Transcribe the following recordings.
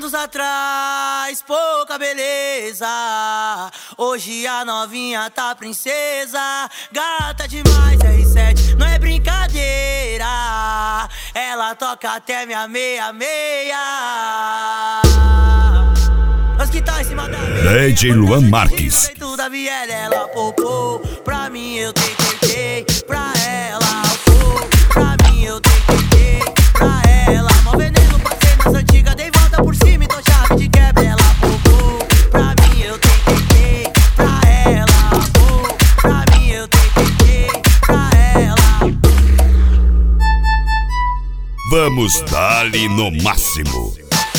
Anos atrás, pouca beleza. Hoje a novinha tá princesa. Gata demais, R7, não é brincadeira. Ela toca até minha meia-meia. Nós que tá em cima da meia. DJ Luan Marques. Da Viela, ela popou. Pra mim eu tentei, pra ela pô. Pra mim eu tentei, pra ela. Mó veneno, passei nas antigas, dei volta por cima, então chave de quebra, ela popou. Pra mim eu tentei, pra ela pô. Pra mim eu tentei, pra ela. Vamos dar-lhe no máximo.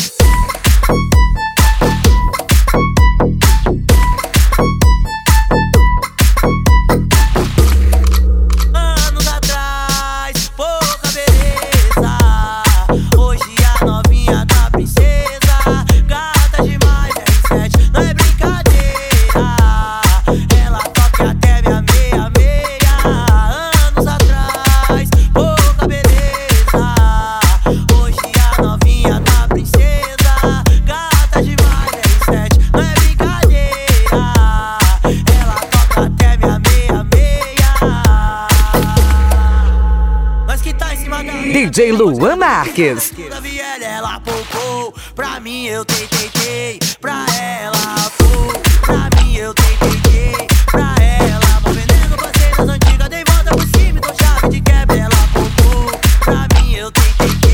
DJ Luan Marques. Da Viela, ela popou. Pra mim eu tentei, pra ela pô. Pra mim eu tentei, pra ela. Mó veneno, passei nas antigas, dei volta por cima, então chave de quebra, ela popou. Pra mim eu tentei.